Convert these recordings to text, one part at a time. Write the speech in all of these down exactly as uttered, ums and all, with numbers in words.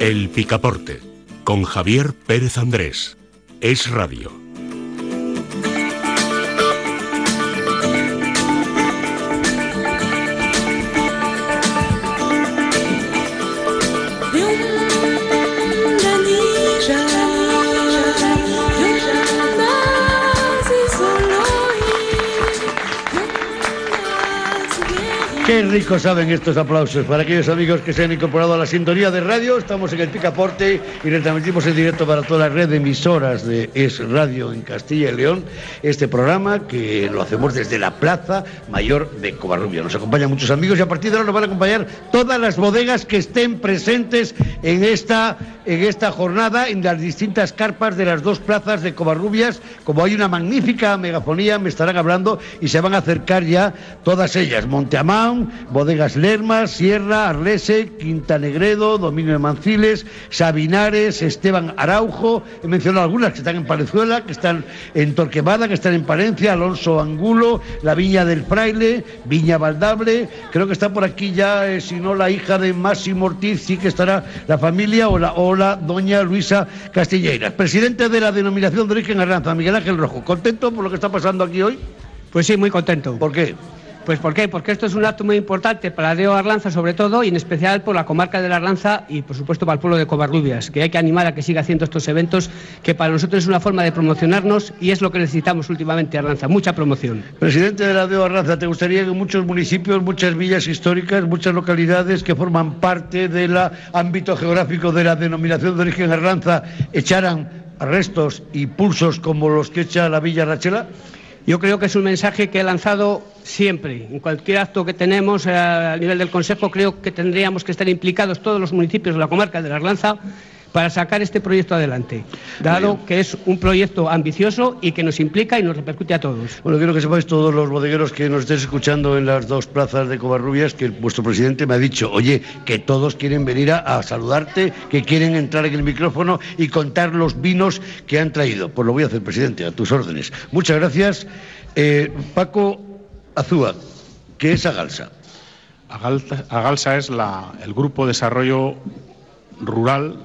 El Picaporte, con Javier Pérez Andrés. Es Radio. Qué rico saben estos aplausos para aquellos amigos que se han incorporado a la sintonía de radio. Estamos en el Picaporte y retransmitimos en directo para toda la red de emisoras de Es Radio en Castilla y León este programa que lo hacemos desde la Plaza Mayor de Covarrubias. Nos acompañan muchos amigos y a partir de ahora nos van a acompañar todas las bodegas que estén presentes en esta, en esta jornada en las distintas carpas de las dos plazas de Covarrubias. Como hay una magnífica megafonía, me estarán hablando y se van a acercar ya todas ellas. Monteamán, Bodegas Lerma, Sierra, Arlese, Quinta Negredo, Dominio de Manciles, Sabinares, Esteban Araujo. He mencionado algunas que están en Palezuela, que están en Torquemada, que están en Palencia, Alonso Angulo, la Viña del Fraile, Viña Valdable. Creo que está por aquí ya, eh, si no la hija de Máximo Ortiz, sí que estará la familia o la, o la doña Luisa Castilleiras. Presidente de la Denominación de Origen Arlanza, Miguel Ángel Rojo. ¿Contento por lo que está pasando aquí hoy? Pues sí, muy contento. ¿Por qué? Pues ¿por qué? Porque esto es un acto muy importante para la Deo Arlanza sobre todo y en especial por la comarca de la Arlanza y por supuesto para el pueblo de Covarrubias, que hay que animar a que siga haciendo estos eventos que para nosotros es una forma de promocionarnos y es lo que necesitamos últimamente Arlanza, mucha promoción. Presidente de la Deo Arlanza, ¿te gustaría que muchos municipios, muchas villas históricas, muchas localidades que forman parte del ámbito geográfico de la Denominación de Origen Arlanza echaran restos y pulsos como los que echa la Villa Rachela? Yo creo que es un mensaje que he lanzado siempre. En cualquier acto que tenemos a nivel del Consejo, creo que tendríamos que estar implicados todos los municipios de la comarca de la Arlanza para sacar este proyecto adelante, dado que es un proyecto ambicioso y que nos implica y nos repercute a todos. Bueno, quiero que sepáis todos los bodegueros que nos estéis escuchando en las dos plazas de Covarrubias que vuestro presidente me ha dicho, oye, que todos quieren venir a, a saludarte, que quieren entrar en el micrófono y contar los vinos que han traído. Pues lo voy a hacer, presidente, a tus órdenes. Muchas gracias. Eh, Paco Azúa, ¿qué es Agalsa? Agalsa, Agalsa es la, el Grupo de Desarrollo Rural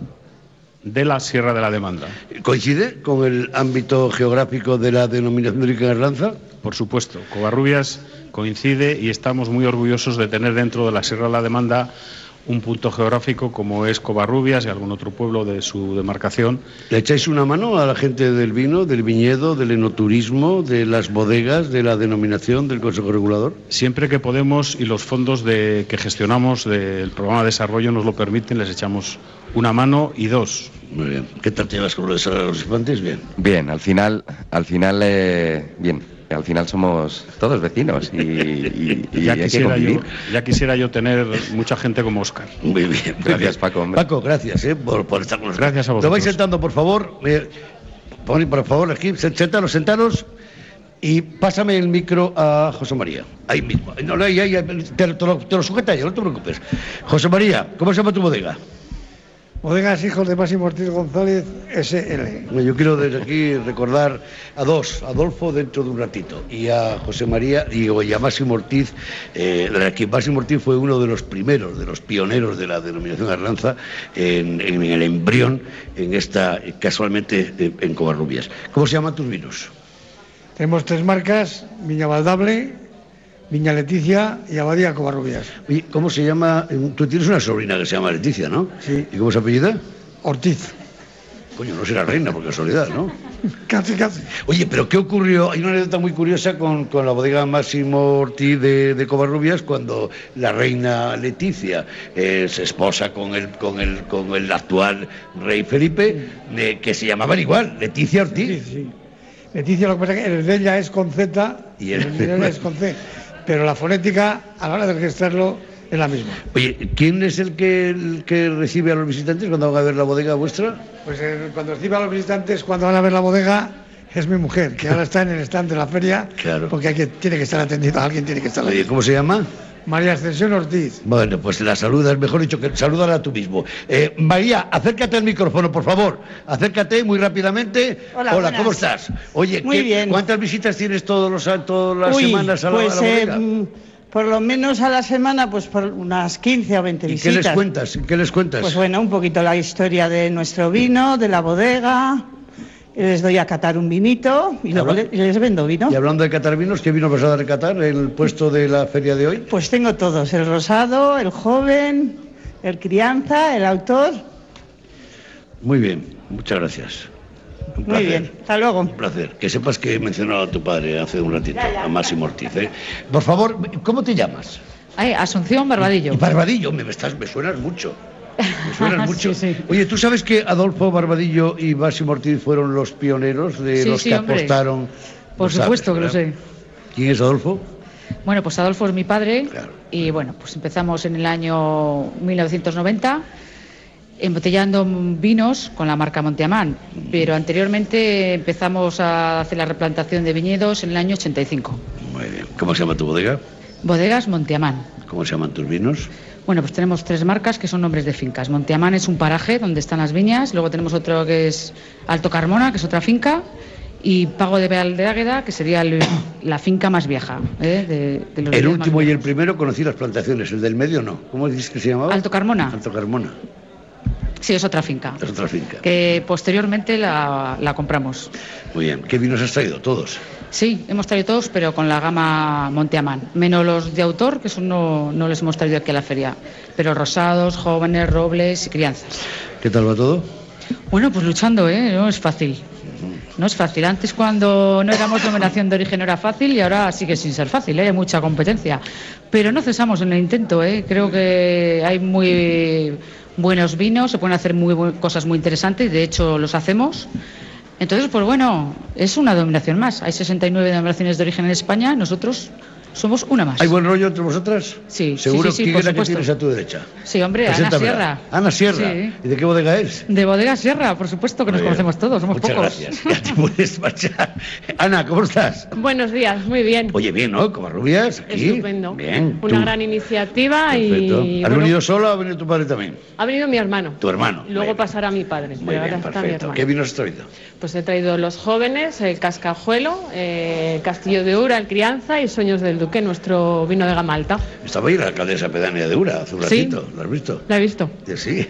de la Sierra de la Demanda. ¿Coincide con el ámbito geográfico de la Denominación de Origen Arlanza? Por supuesto, Covarrubias coincide y estamos muy orgullosos de tener dentro de la Sierra de la Demanda un punto geográfico como es Covarrubias y algún otro pueblo de su demarcación. ¿Le echáis una mano a la gente del vino, del viñedo, del enoturismo, de las bodegas, de la denominación, del Consejo Regulador? Siempre que podemos y los fondos de, que gestionamos del programa de desarrollo nos lo permiten, les echamos una mano y dos. Muy bien. ¿Qué tal te llevas con los participantes? Bien. Bien, al final, al final, eh, bien. Al final somos todos vecinos y, y, y ya, hay quisiera que convivir. Yo, ya quisiera yo tener mucha gente como Óscar. Muy bien. Gracias, Paco. Hombre. Paco, gracias eh, por, por estar con nosotros. Gracias a vosotros. Lo vais sentando, por favor. Eh, pon, por favor, aquí, sentaros, sentaros. Y pásame el micro a José María. Ahí mismo. No, ahí, ahí, te, te, lo, te lo sujeta yo, no te preocupes. José María, ¿cómo se llama tu bodega? Bodegas Hijos de Máximo Ortiz González, S L. Yo quiero desde aquí recordar a dos, a Adolfo dentro de un ratito, y a José María, digo, y a Máximo Ortiz, eh, que Máximo Ortiz fue uno de los primeros, de los pioneros de la denominación Arlanza, en, en, en el embrión, en esta, casualmente, en Covarrubias. ¿Cómo se llaman tus vinos? Tenemos tres marcas, Viña Valdable, Viña Leticia y Abadía Covarrubias. ¿Y cómo se llama? Tú tienes una sobrina que se llama Leticia, ¿no? Sí. ¿Y cómo se apellida? Ortiz. Coño, no será reina por casualidad, ¿no? Casi, casi. Oye, pero ¿qué ocurrió? Hay una anécdota muy curiosa con, con la bodega Máximo Ortiz de, de Covarrubias cuando la reina Leticia eh, se esposa con el, con el, con el actual rey Felipe, de, que se llamaban igual, Leticia Ortiz. Sí, sí. Leticia, lo que pasa es que el de ella es con Z y el de ella es con C. Pero la fonética, a la hora de registrarlo, es la misma. Oye, ¿quién es el que, el que recibe a los visitantes cuando van a ver la bodega vuestra? Pues eh, cuando recibe a los visitantes, cuando van a ver la bodega, es mi mujer, que ahora está en el stand de la feria, claro. Porque hay que, tiene que estar atendido, alguien tiene que estar atendido. Oye, ¿cómo se llama? María Ascensión Ortiz. Bueno, pues la saludas, mejor dicho, que salúdala tú mismo. Eh, María, acércate al micrófono, por favor. Acércate muy rápidamente. Hola, Hola, ¿cómo estás? Oye, muy ¿qué, bien. ¿cuántas visitas tienes todos los, todas las Uy, semanas a la, pues, a la bodega? Eh, Por lo menos a la semana, pues por unas quince o veinte ¿Y visitas. qué les cuentas? ¿Qué les cuentas? Pues bueno, un poquito la historia de nuestro vino, de la bodega. Les doy a catar un vinito y luego Habla... les, les vendo vino. Y hablando de catar vinos, ¿qué vino vas a dar a catar en el puesto de la feria de hoy? Pues tengo todos, el rosado, el joven, el crianza, el autor. Muy bien, muchas gracias. Un Muy bien, hasta luego. Un placer. Que sepas que he mencionado a tu padre hace un ratito, a Máximo Ortiz, ¿eh? Por favor, ¿cómo te llamas? Ay, Asunción Barbadillo. Y Barbadillo, me, estás, me suenas mucho. Me suenas mucho. Sí, sí. Oye, ¿tú sabes que Adolfo Barbadillo y Máximo Ortiz fueron los pioneros de sí, los sí, que hombre. apostaron? Por Lo supuesto sabes, que lo sé. ¿Quién es Adolfo? Bueno, pues Adolfo es mi padre. Claro. Y bueno, pues empezamos en el año mil novecientos noventa embotellando vinos con la marca Monteamán, pero anteriormente empezamos a hacer la replantación de viñedos en el año ochenta y cinco. Muy bien. ¿Cómo se llama tu bodega? Bodegas Monteamán. ¿Cómo se llaman tus vinos? Bueno, pues tenemos tres marcas que son nombres de fincas. Monteamán es un paraje donde están las viñas, luego tenemos otro que es Alto Carmona, que es otra finca, y Pago de Beal de Águeda, que sería el, la finca más vieja. ¿eh? de, de los el viñedos último más y el primero conocí las plantaciones, el del medio no. ¿Cómo dices que se llamaba? Alto Carmona. Alto Carmona. Sí, es otra finca. Es otra finca. Que posteriormente la, la compramos. Muy bien. ¿Qué vinos has traído? ¿Todos? Sí, hemos traído todos, pero con la gama Monteamán. Menos los de autor, que eso no, no les hemos traído aquí a la feria. Pero rosados, jóvenes, robles y crianzas. ¿Qué tal va todo? Bueno, pues luchando, ¿eh? No es fácil. No es fácil. Antes, cuando no éramos denominación de origen, no era fácil, y ahora sigue sin ser fácil, ¿eh? Hay mucha competencia. Pero no cesamos en el intento, ¿eh? Creo que hay muy buenos vinos, se pueden hacer muy bu- cosas muy interesantes, y de hecho los hacemos. Entonces, pues bueno, es una denominación más. Hay sesenta y nueve denominaciones de origen en España, nosotros somos una más. ¿Hay buen rollo entre vosotras? Sí, ¿Seguro? sí, sí, sí, ¿Quién por es la que supuesto. tienes a tu derecha? Sí, hombre, Ana Preséntamela. Sierra. Ana Sierra. Sí. ¿Y de qué bodega es? De Bodega Sierra, por supuesto que Muy nos bien. conocemos todos, somos Muchas pocos. gracias. Ya te puedes marchar. Ana, ¿cómo estás? Buenos días, muy bien. Oye, bien, ¿no? Covarrubias, aquí. Estupendo. Bien. Una tú. gran iniciativa. Perfecto. Y ¿Has bueno, venido sola o ha venido tu padre también? ha venido mi hermano. Tu hermano. Y luego Muy bien. pasará mi padre. Muy pero bien, ahora está mi perfecto. hermano. ¿Qué vinos has traído? Pues he traído Los Jóvenes, el Cascajuelo, eh, Castillo de Ura, el Crianza y Sueños del Duque, nuestro vino de gama alta. Estaba ahí la alcaldesa pedánea de Ura hace un Sí. ratito. ¿Lo has visto? ¿La he visto? Que sí.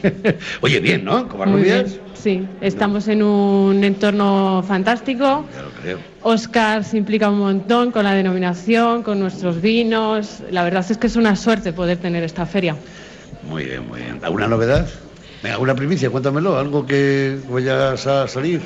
Oye, bien, ¿no? Muy Covarrubias. bien. Sí, estamos en un entorno fantástico. Ya lo creo. Óscar se implica un montón con la denominación, con nuestros vinos. La verdad es que es una suerte poder tener esta feria. Muy bien, muy bien. ¿Alguna novedad? Venga, ¿alguna primicia? Cuéntamelo. ¿Algo que vayas a salir?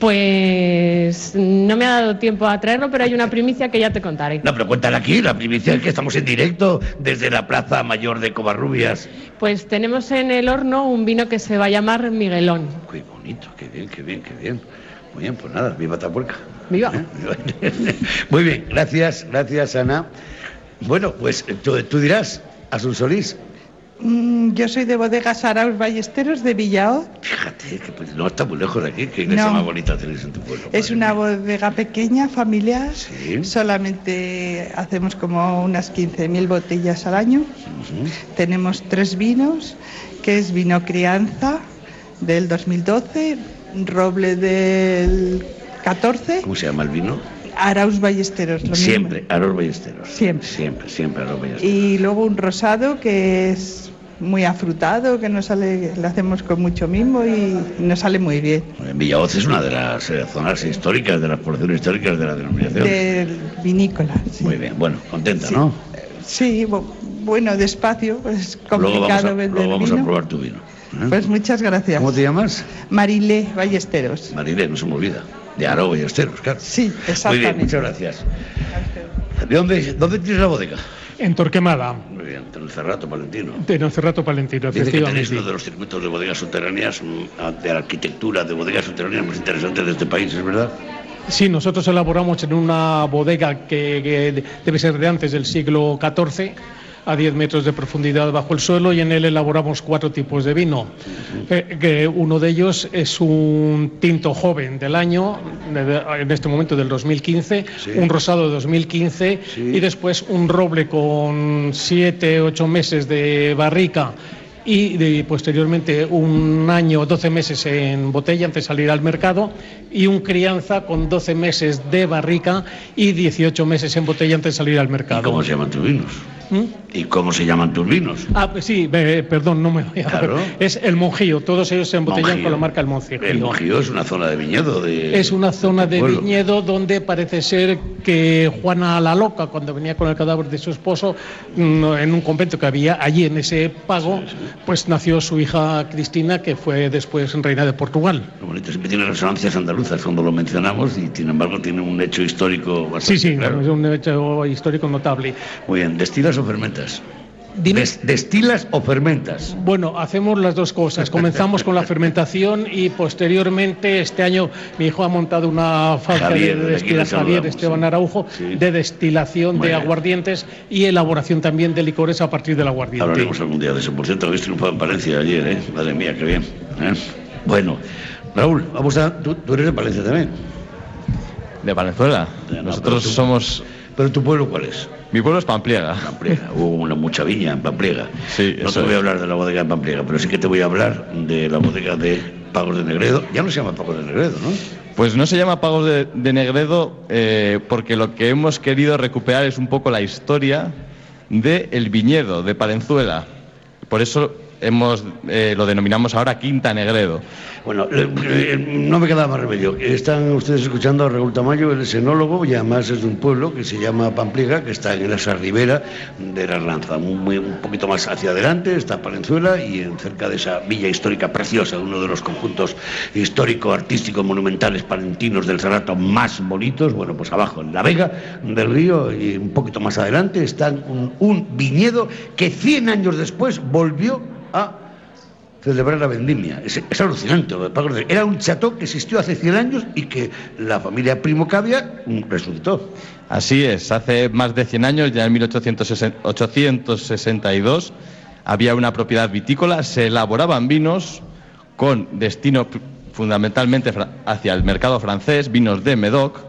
Pues no me ha dado tiempo a traerlo, pero hay una primicia que ya te contaré. No, pero cuéntala aquí. La primicia es que estamos en directo desde la Plaza Mayor de Covarrubias. Pues tenemos en el horno un vino que se va a llamar Miguelón. Qué bonito, qué bien, qué bien, qué bien. Muy bien, pues nada, viva Tapuerca. Viva. Muy bien, gracias, gracias Ana. Bueno, pues tú, tú dirás, Asun Solís. Mm, yo soy de Bodegas Arauz Ballesteros de Villaó. Fíjate, que pues, no está muy lejos de aquí. ¿Qué iglesia No. más bonita tenéis en tu pueblo? Es madre una mía? bodega pequeña, familiar. Sí. Solamente hacemos como unas quince mil botellas al año. Ujú. Tenemos tres vinos, que es vino crianza del dos mil doce, roble del catorce, ¿Cómo se llama el vino? Arauz Ballesteros. Lo mismo. Siempre, Aros Ballesteros. Siempre. Siempre, siempre Aros Ballesteros. Y luego un rosado que es muy afrutado, que nos sale, lo hacemos con mucho mimo y nos sale muy bien. En Villahoz es una de las eh, zonas históricas, de las poblaciones históricas de la denominación. Del vinícola. Sí. Muy bien, bueno, contenta, Sí. ¿no? Sí, bu- bueno, despacio, es Luego vamos, complicado a, vender luego vamos vino. a probar tu vino. ¿eh? Pues muchas gracias. ¿Cómo te llamas? Marilé Ballesteros. Marilé, no se me olvida. De Aro Ballesteros, claro. Sí, Muy exactamente. bien, muchas gracias. ¿De dónde, dónde tienes la bodega? En Torquemada, Muy bien, en el Cerrato Palentino. de Monserrato Palentino, Dice que tenéis efectivamente. uno de los circuitos de bodegas subterráneas, mm, de arquitectura de bodegas subterráneas más interesantes de este país, ¿es verdad? Sí, nosotros elaboramos en una bodega que, que debe ser de antes del siglo catorce, a diez metros de profundidad bajo el suelo, y en él elaboramos cuatro tipos de vino. Eh, que uno de ellos es un tinto joven del año, de- en este momento del dos mil quince, Sí. un rosado de dos mil quince, Sí. y después un roble con siete, ocho meses de barrica y de, posteriormente un año, doce meses en botella antes de salir al mercado, y un crianza con doce meses de barrica y dieciocho meses en botella antes de salir al mercado. ¿Y cómo se llaman tus vinos? ¿Mm? ¿Y cómo se llaman tus vinos? Ah, pues sí, eh, perdón, no me voy a... Claro. Es el Monjío, todos ellos se embotellan Monjío. Con la marca El Monjío. El Monjío es una zona de viñedo. De... Es una zona de pueblo. viñedo donde parece ser que Juana la Loca, cuando venía con el cadáver de su esposo, en un convento que había allí en ese pago, sí, sí. pues nació su hija Cristina, que fue después reina de Portugal. Lo bonito siempre tiene resonancias andaluzas cuando lo mencionamos, y sin embargo tiene un hecho histórico bastante Sí, sí, claro. es un hecho histórico notable. Muy bien, ¿destilas o fermentas? Des, ¿Destilas o fermentas? Bueno, hacemos las dos cosas. Comenzamos con la fermentación y posteriormente este año mi hijo ha montado una fábrica de, de destilación, Javier Esteban Araujo, sí. de destilación Muy de bien. aguardientes y elaboración también de licores a partir del aguardiente. Hablaremos algún día de eso. Por cierto, habéis triunfado en Palencia ayer, ¿eh? Madre mía, qué bien. ¿eh? Bueno, Raúl, vamos a... ¿Tú, tú eres de Palencia también? De Palenzuela. No, Nosotros tú, somos... ¿Pero tu pueblo cuál es? Mi pueblo es Pampliega. Pampliega. Hubo una mucha viña en Pampliega. Sí, no te voy es. a hablar de la bodega de Pampliega, pero sí que te voy a hablar de la bodega de Pagos de Negredo. Ya no se llama Pagos de Negredo, ¿no? Pues no se llama Pagos de, de Negredo eh, porque lo que hemos querido recuperar es un poco la historia del viñedo de Palenzuela. Por eso hemos eh, lo denominamos ahora Quinta Negredo. Bueno, eh, no me queda más remedio. Están ustedes escuchando a Raúl Tamayo, él es enólogo y además es de un pueblo que se llama Pampliega, que está en esa ribera de la Arlanza, muy, muy, un poquito más hacia adelante está Palenzuela, y en cerca de esa villa histórica preciosa, uno de los conjuntos histórico-artísticos monumentales palentinos del Cerrato más bonitos. Bueno, pues abajo en la vega del río y un poquito más adelante está un, un viñedo que cien años después volvió a celebrar la vendimia. Es, es alucinante. Era un chateau que existió hace cien años y que la familia Primo Cavia resucitó. Así es, hace más de cien años, ya en mil ochocientos sesenta y dos, había una propiedad vitícola, se elaboraban vinos con destino fundamentalmente hacia el mercado francés, vinos de Medoc,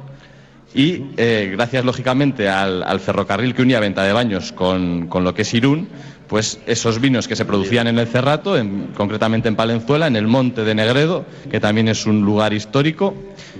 y eh, gracias lógicamente al, al ferrocarril que unía Venta de Baños con, con lo que es Irún, pues esos vinos que se producían en el Cerrato, en, concretamente en Palenzuela, en el Monte de Negredo, que también es un lugar histórico,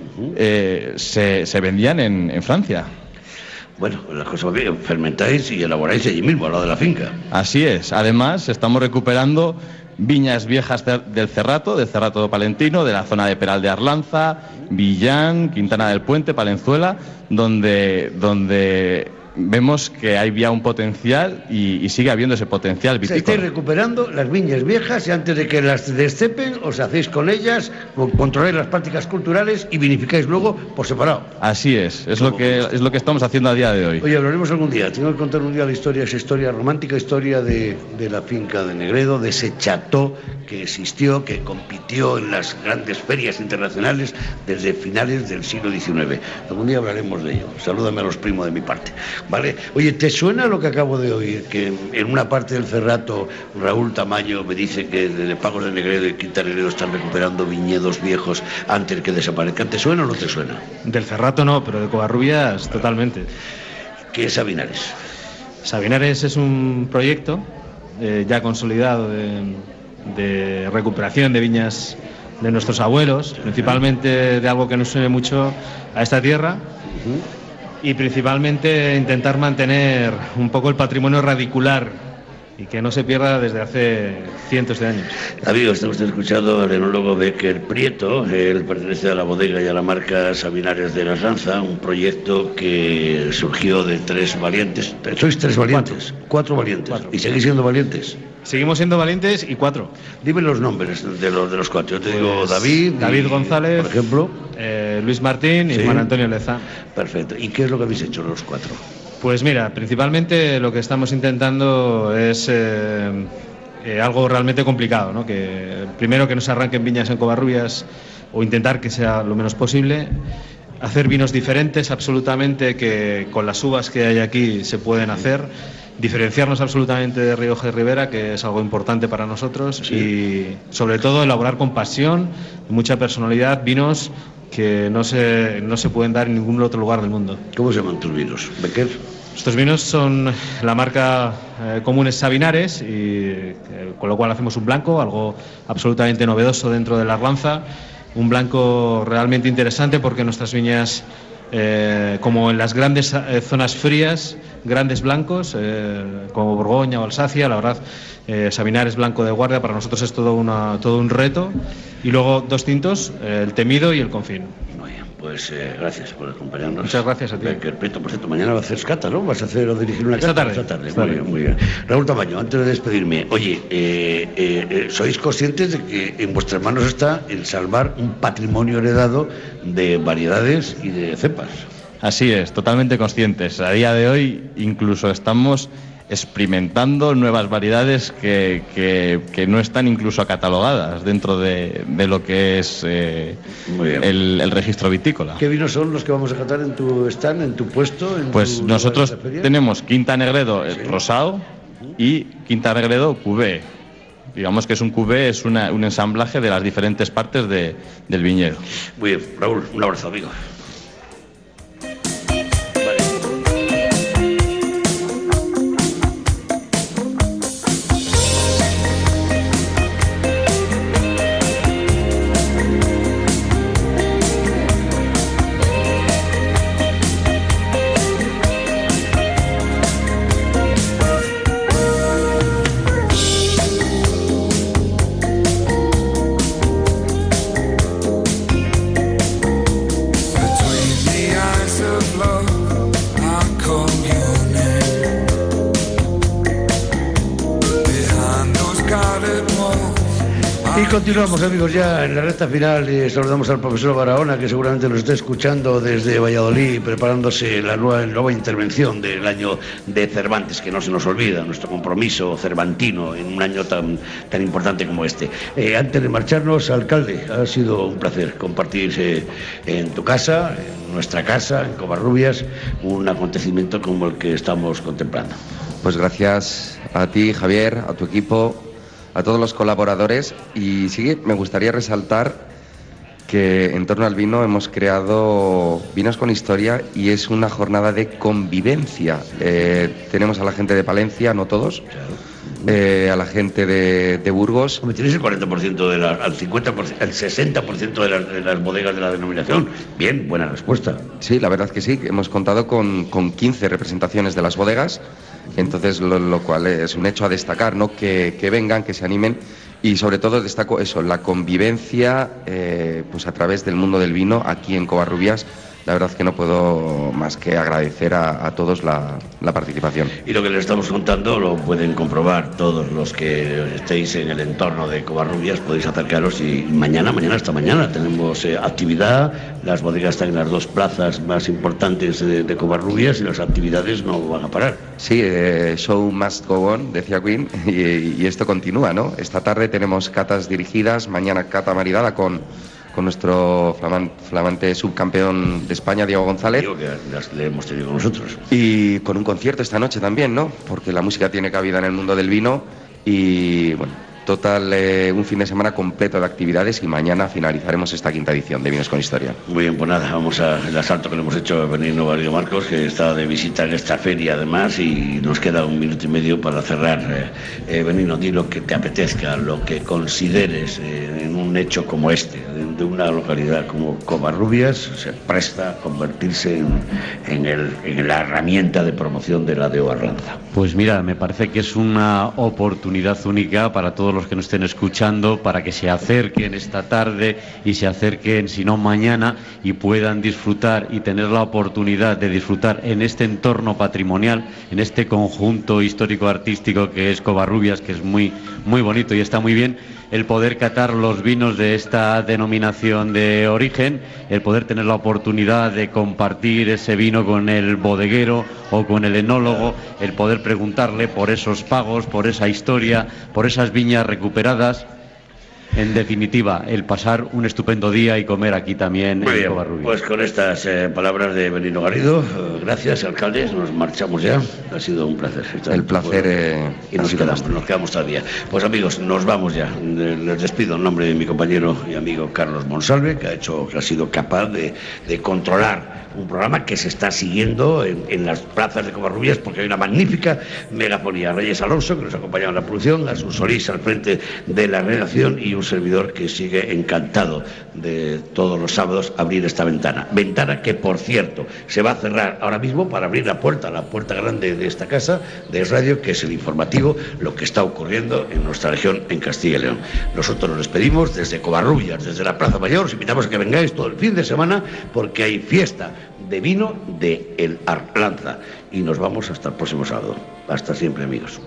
eh, se, se vendían en, en Francia. Bueno, las cosas bien, fermentáis y elaboráis allí mismo, al lado de la finca. Así es. Además, estamos recuperando viñas viejas del Cerrato, del Cerrato palentino, de la zona de Peral de Arlanza, Villán, Quintana del Puente, Palenzuela, donde, donde vemos que hay ya un potencial y, y sigue habiendo ese potencial vitícola. O sea, estáis recuperando las viñas viejas y antes de que las descepen os hacéis con ellas, controláis las prácticas culturales y vinificáis luego por separado. Así es, es lo que es lo que estamos haciendo a día de hoy. Oye, hablaremos algún día, tengo que contar un día la historia, esa historia romántica, historia de, de la finca de Negredo, de ese chateau que existió, que compitió en las grandes ferias internacionales desde finales del siglo diecinueve. Algún día hablaremos de ello. Salúdame a los primos de mi parte. ¿Vale? Oye, ¿te suena lo que acabo de oír? Que en una parte del Cerrato Raúl Tamayo me dice que de Pagos de Negredo y Quinta Negredo están recuperando viñedos viejos antes que desaparezcan. ¿Te suena o no te suena? Del Cerrato no, pero de Covarrubias claro. Totalmente. ¿Qué es Sabinares? Sabinares es un proyecto eh, ya consolidado de, de recuperación de viñas de nuestros abuelos, principalmente de algo que nos suene mucho a esta tierra. Uh-huh. Y principalmente intentar mantener un poco el patrimonio radicular y que no se pierda desde hace cientos de años. Amigo, está usted escuchando al enólogo Becker Prieto. Él pertenece a la bodega y a la marca Sabinares de la Arlanza, un proyecto que surgió de tres valientes. ¿Sois tres valientes? Cuatro, Cuatro valientes. Cuatro. ¿Y seguís siendo valientes? Seguimos siendo valientes y cuatro. Dime los nombres de los, de los cuatro. Yo te pues digo David. David y, González. Por ejemplo. Eh, Luis Martín y sí. Juan Antonio Lezán. Perfecto. ¿Y qué es lo que habéis hecho los cuatro? Pues mira, principalmente lo que estamos intentando es eh, eh, algo realmente complicado, ¿no? Que primero que no se arranquen viñas en Covarrubias o intentar que sea lo menos posible. Hacer vinos diferentes absolutamente, que con las uvas que hay aquí se pueden hacer. Diferenciarnos absolutamente de Rioja y Ribera, que es algo importante para nosotros, sí. Y sobre todo elaborar con pasión, mucha personalidad, vinos que no se, no se pueden dar en ningún otro lugar del mundo. ¿Cómo se llaman tus vinos, Becker? Estos vinos son la marca eh, común es Sabinares, y eh, con lo cual hacemos un blanco, algo absolutamente novedoso dentro de la Arlanza, un blanco realmente interesante porque nuestras viñas, eh, como en las grandes eh, zonas frías, grandes blancos, eh, como Borgoña o Alsacia, la verdad, eh, Sabinares blanco de guardia para nosotros es todo, una, todo un reto, y luego dos tintos, eh, el Temido y el Confín. Pues eh, gracias por acompañarnos. Muchas gracias a ti. Que repito, por cierto, mañana vas a hacer cata, ¿no? Vas a hacer o dirigir una Esta cata. tarde. Esta tarde. Esta Muy tarde. bien, muy bien. Raúl Tamaño, antes de despedirme, oye, eh, eh, eh, ¿sois conscientes de que en vuestras manos está el salvar un patrimonio heredado de variedades y de cepas? Así es, totalmente conscientes. A día de hoy incluso estamos experimentando nuevas variedades que, que, que no están incluso catalogadas dentro de, de lo que es eh, el, el registro vitícola. ¿Qué vinos son los que vamos a catar en tu stand, en tu puesto? En Pues tu nosotros lugar de la feria? tenemos Quinta Negredo sí. Rosado y Quinta Negredo Cuvée. Digamos que es un cuvée, es una, un ensamblaje de las diferentes partes de, del viñedo. Muy bien, Raúl, un abrazo, amigo. Continuamos, amigos, ya en la recta final y saludamos al profesor Barahona, que seguramente nos está escuchando desde Valladolid, preparándose la nueva, nueva intervención del año de Cervantes, que no se nos olvida, nuestro compromiso cervantino en un año tan, tan importante como este. Eh, antes de marcharnos, alcalde, ha sido un placer compartir eh, en tu casa, en nuestra casa, en Covarrubias, un acontecimiento como el que estamos contemplando. Pues gracias a ti, Javier, a tu equipo, a todos los colaboradores, y sí, me gustaría resaltar que en torno al vino hemos creado Vinos con Historia y es una jornada de convivencia. Eh, tenemos a la gente de Palencia, no todos, eh, a la gente de, de Burgos. Tienes el cuarenta por ciento de la, al cincuenta por ciento, el sesenta por ciento de las, de las bodegas de la denominación. Bien, buena respuesta. Sí, la verdad que sí, hemos contado con, con quince representaciones de las bodegas. Entonces, lo, lo cual es un hecho a destacar, ¿no? Que, que vengan, que se animen, y sobre todo destaco eso, la convivencia eh, pues a través del mundo del vino aquí en Covarrubias. La verdad que no puedo más que agradecer a, a todos la, la participación. Y lo que les estamos contando lo pueden comprobar todos los que estéis en el entorno de Covarrubias, podéis acercaros y mañana, mañana hasta mañana tenemos eh, actividad, las bodegas están en las dos plazas más importantes de, de Covarrubias y las actividades no van a parar. Sí, eh, show must go on, decía Queen, y, y esto continúa, ¿no? Esta tarde tenemos catas dirigidas, mañana cata maridada con... con nuestro flamante, flamante subcampeón de España, Diego González. Digo que las le hemos tenido con nosotros. Y con un concierto esta noche también, ¿no? Porque la música tiene cabida en el mundo del vino y, bueno, total, eh, un fin de semana completo de actividades y mañana finalizaremos esta quinta edición de Vinos con Historia. Muy bien, pues nada, vamos al asalto que le hemos hecho a Benigno Barrio Marcos, que está de visita en esta feria además, y nos queda un minuto y medio para cerrar. Eh, eh, Benigno, di lo que te apetezca, lo que consideres eh, en un hecho como este, de, de una localidad como Covarrubias, se presta a convertirse en, en, el, en la herramienta de promoción de la DEO Arlanza. Pues mira, me parece que es una oportunidad única para todos los que nos estén escuchando, para que se acerquen esta tarde y se acerquen, si no mañana, y puedan disfrutar y tener la oportunidad de disfrutar en este entorno patrimonial, en este conjunto histórico-artístico que es Covarrubias, que es muy, muy bonito y está muy bien, el poder catar los vinos de esta denominación de origen, el poder tener la oportunidad de compartir ese vino con el bodeguero o con el enólogo, el poder preguntarle por esos pagos, por esa historia, por esas viñas recuperadas. en definitiva, el pasar un estupendo día y comer aquí también Muy en bien, Covarrubias. pues con estas eh, palabras de Benigno Garrido, eh, gracias, alcalde, nos marchamos ya. Ha sido un placer. El placer eh, y nos quedamos, nos quedamos todavía. Pues amigos, nos vamos ya. Les despido en nombre de mi compañero y amigo Carlos Monsalve, que ha hecho, que ha sido capaz de, de controlar un programa que se está siguiendo en, en las plazas de Covarrubias, porque hay una magnífica megafonía. Reyes Alonso, que nos acompaña en la producción, a su Solís al frente de la redacción, y un servidor que sigue encantado de todos los sábados abrir esta ventana. Ventana que, por cierto, se va a cerrar ahora mismo para abrir la puerta, la puerta grande de esta casa de Es Radio, que es el informativo, lo que está ocurriendo en nuestra región, en Castilla y León. Nosotros nos despedimos desde Covarrubias, desde la Plaza Mayor. Os invitamos a que vengáis todo el fin de semana, porque hay fiesta de vino de El Arlanza, y nos vamos hasta el próximo sábado. Hasta siempre, amigos.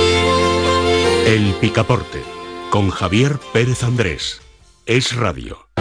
El Picaporte, con Javier Pérez Andrés. Es Radio.